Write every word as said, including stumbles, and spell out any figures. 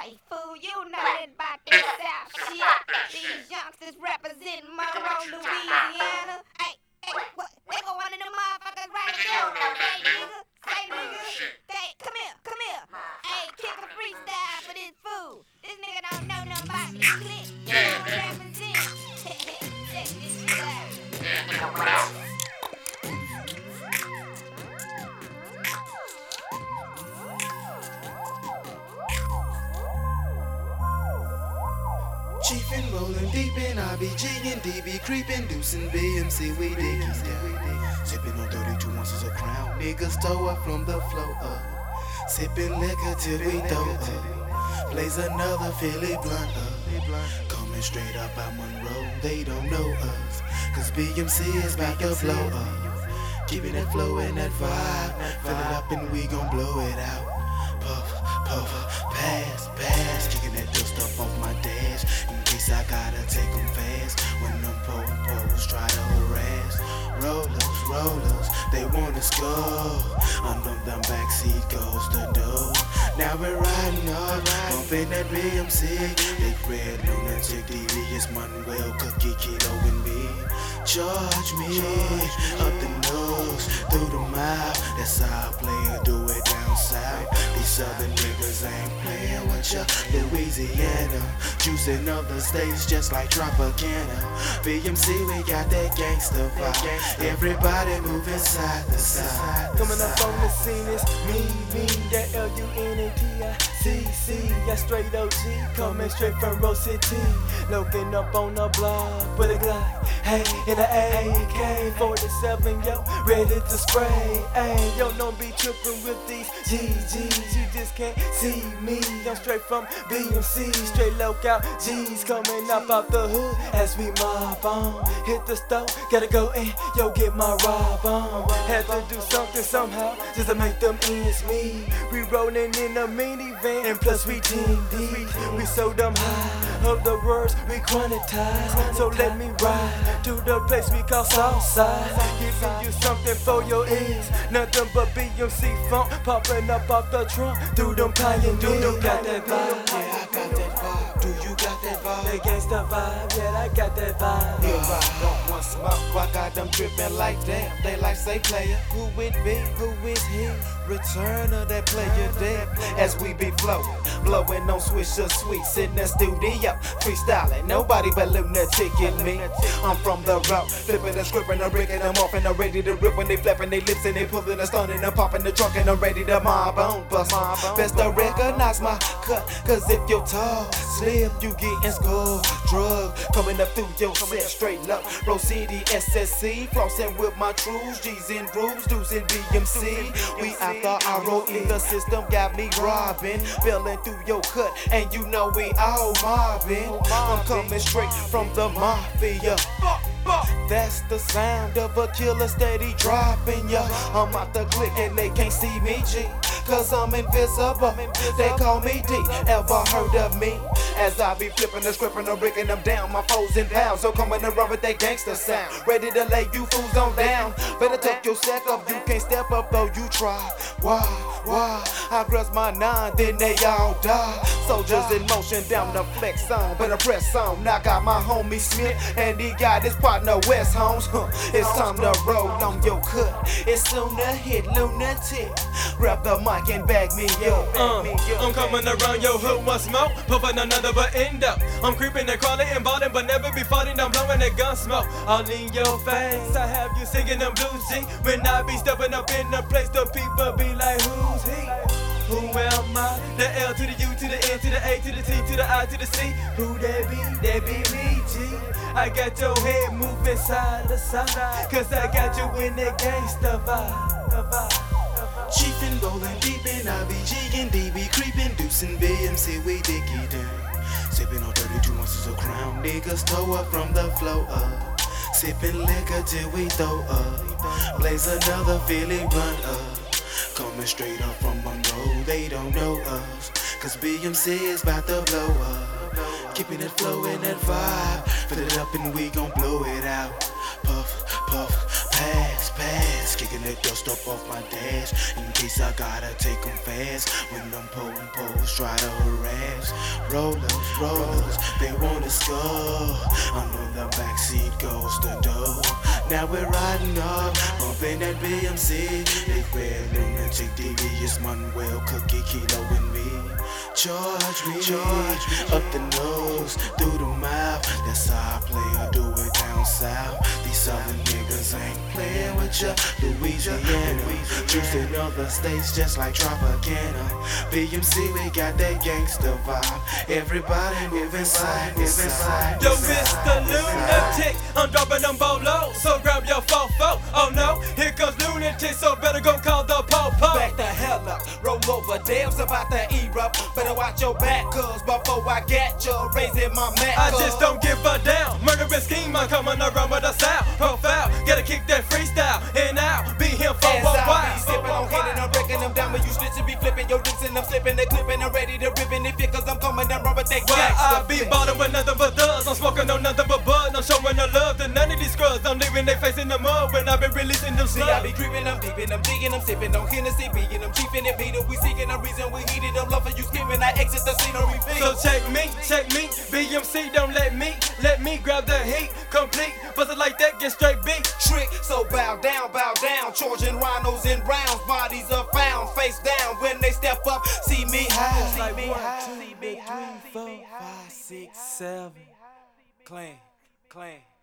boy, fool, you know nothing about this South shit. These youngsters represent Monroe, Louisiana. Hey, hey, what? They go one of them motherfuckers right there. Say nigga, say nigga. Hey, come here, come here. Hey, kick a freestyle for this fool. This nigga don't know nothing about this clique. You don't represent. Check this shit out. Chiefin' rollin' deep in I B G and D B creepin', deucin' B M C, we dig it down. Sippin' on thirty-two ounces of Crown, niggas throw up from the flow up. Sippin' liquor till we throw up. Blaze another Philly blunt up. Coming straight up out Monroe, they don't know us. Cause B M C is about to blow up. Keeping that flow and that vibe. Fill it up and we gon' blow it out. Puff, puff, pass, pass. Kicking that dust up off my dash. In case I gotta take them fast. When them po-pos try to harass. Rollers, rollers, they wanna score. Under them backseat goes the door. Now we're riding up, bumping that B M C. Big red lunatic, devious Manuel, Cookie, Kilo, and me. Charge me up the nose, through the mouth. That's how I play it, do it down south. These southern niggas ain't playing with ya. Louisiana, juicing up the states just like Tropicana. B M C, we got that gangsta vibe. Everybody moving side to side. Coming up on the scene is me, me, that L U N A T I C C. Yeah, straight O G, coming straight from Rose City. Looking up on the block with a Glock. Hey, in the A K forty-seven, yo, ready to spray. Hey, yo, don't be tripping with these G Gs. You just can't see me. I'm straight from B M C, straight local G's coming up out the hood as we mob on. Hit the stove, gotta go in, yo, get my rob on. Had to do something somehow just to make them ends meet. We rolling in a minivan and plus we team deep. We so dumb high of the words we quantize. So let me ride to the place we call Southside. Giving you something for your ears. Nothing but B M C funk popping up off the trunk. Do them pioneers. Do you got that vibe? Yeah, I got that vibe. Do you got that vibe? The gangsta vibe, yeah, I got that vibe. If I don't want smoke, I got them drippin' like damn. They like say player, who it be, who is he? Return of that player dead as we be flowin', blowin' on Swisher Sweets in the studio, freestylin'. Nobody but lunatic in me. I'm from the route, flippin' and scrippin' and riggin' them off and I'm ready to rip when they flappin' they lips and they pullin' and stunnin' and poppin' the trunk and I'm ready to mob on bust. Best to recognize my cut, cause if you're tall, slim, you gettin' scored. Drug coming up through your set straight up. Rose City S S C, flossin' with my trues, G's and grooves, dudes in B M C. We out the arrow in the system, got me robbing, bailing through your cut, and you know we all mobbing. I'm coming straight from the mafia. That's the sound of a killer steady dropping ya. I'm out the click and they can't see me, G. Cause I'm invisible, they call me D. Ever heard of me? As I be flipping and scripping and breaking them down, my foes in pounds. So coming and run with that gangster sound. Ready to lay you fools on down. Better tuck your sack up, you can't step up though you try. Why, why? I press my nine, then they all die. Soldiers in motion down the flex on. Better press on. Now got my homie Smith, and he got his partner West Holmes. Huh. It's time to roll on your cut. It's soon to hit lunatic. Grab the mic and bag me yo. Uh, I'm coming around your hood, want smoke? Puffin' another but end up. I'm creeping and crawling and balling, but never be falling. I'm blowing that gun smoke all in your face. I have you singing them blues, G. When I be stepping up in the place, the people be like, who's he? Who am I? The L to the U to the N to the A to the T to the I to the C. Who that be? That be me, G. I got your head moving side to side, cause I got you in that gangsta vibe. The vibe. Chiefin' rollin' deep in I B G and D B creepin', deucin' B M C, we dig it down. Sippin' on thirty-two ounces of Crown, niggas throw up from the flow up. Sippin' liquor till we throw up. Blaze another Philly blunt up. Coming straight up from Monroe, they don't know us. Cause B M C is about to blow up. Keeping it flowin' that vibe. Fill it up and we gon' blow it out. Puff, puff, pass, pass. Kicking that dust up off my dash. In case I gotta take them fast. When them po-pos try to harass. rollers, rollers, they wanna score. I know the backseat goes the door. Now we're riding up, bumping that B M C. Big Red Lunatic, Devious, Manuel, Cookie, Kilo, and me. Charge me, charge me up the nose, through the mouth. That's how I play or do it down south. These southern niggas ain't playing with ya. Louisiana, juicing other states just like Tropicana. B M C, we got that gangsta vibe. Everybody move inside, move inside. Yo, Mister Lunatic, I'm dropping them bolos, so grab your fofo. Oh no, here comes Lunatic, so better go call the po-po. Back the hell up, roll over, Dale's about to erupt. Better watch your back, cuz before I get you, raising my mat. I just don't give a damn. Murderous scheme, I'm coming around with a sound profile. Gotta kick that freestyle, and out, be here for a while. Be sipping on hit and I'm breaking them down. When you snitching, be flipping your dicks and I'm slipping the clipping. I'm ready to rip in it, cause I'm coming down rubber that Well, gangsta I be shit. ballin' with nothing but thugs. I'm smoking on nothing but bud. I'm showing the love to none of these scrubs. I'm leaving they face in the mud when I've been releasing them See, I slugs. be creeping, I'm deepin', I'm digging, I'm sipping on Hennessy, being, I'm chiefin' and Peter. We seeking a reason, we heated, I'm loving you screaming. I exit the scenery field. So check me, check me, B M C, don't let me, let me grab the heat, complete, bust it like that, get straight beat. Trick, so bow down, bow down. Trojan rhinos and browns, bodies are found face down when they step up. See me high, see Like me one, high, two, see me high. three, four, five, six, seven. Clan, clan.